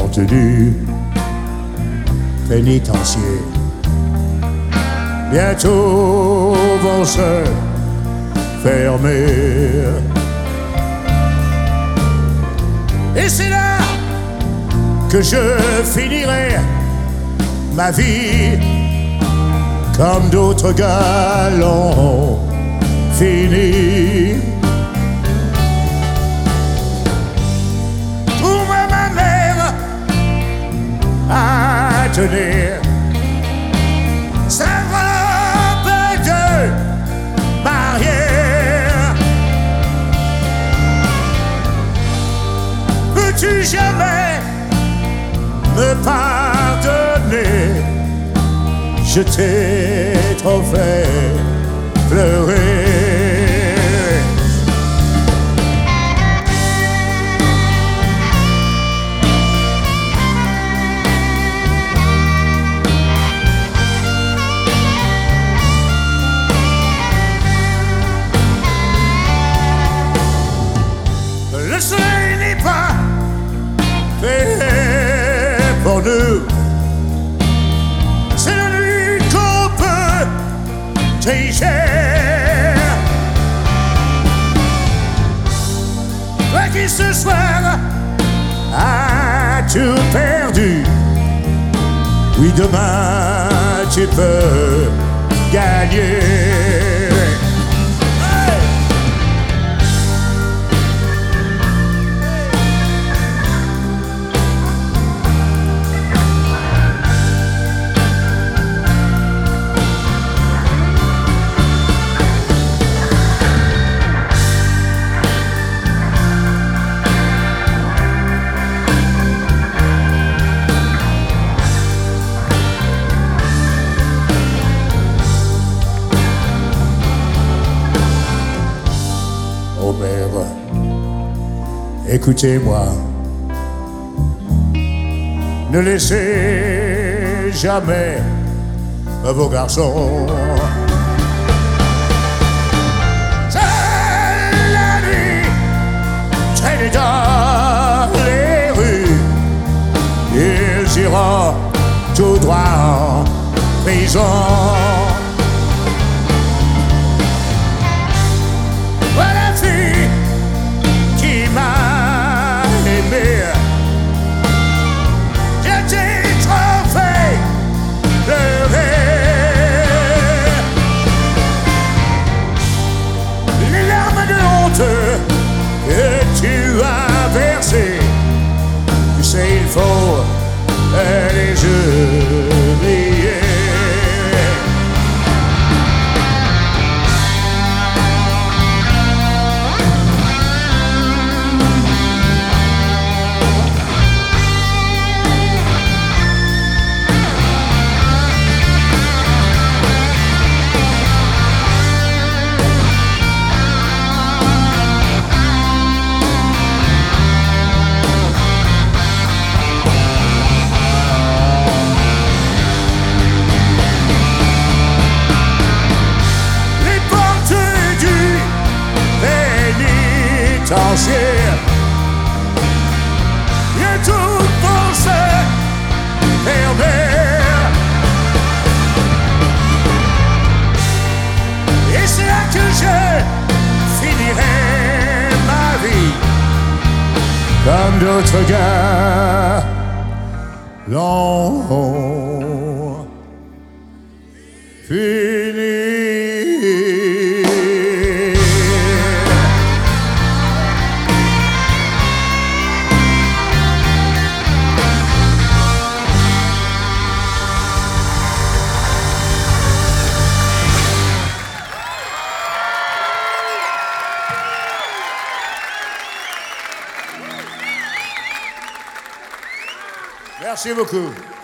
portes du pénitencier bientôt vont se fermer. Et c'est là que je finirai ma vie comme d'autres gars l'ont fini. Trouve-moi ma mère à tenir sa robe de mariée. Peux-tu jamais me pardonner? Je t'ai trop fait pleurer. Le soleil n'est pas fait pour nous. C'est la nuit qu'on peut tricher. Toi qui ce soir as tout perdu, oui demain tu peux gagner. Oh mère, écoutez-moi, ne laissez jamais vos garçons. C'est la nuit, traînez dans les rues, ils iront tout droit en prison. Que tu as versé, tu sais il faut les oublier. Bientôt vont se fermer. Et c'est là que je finirai ma vie comme d'autres gars l'ont fini. Merci beaucoup.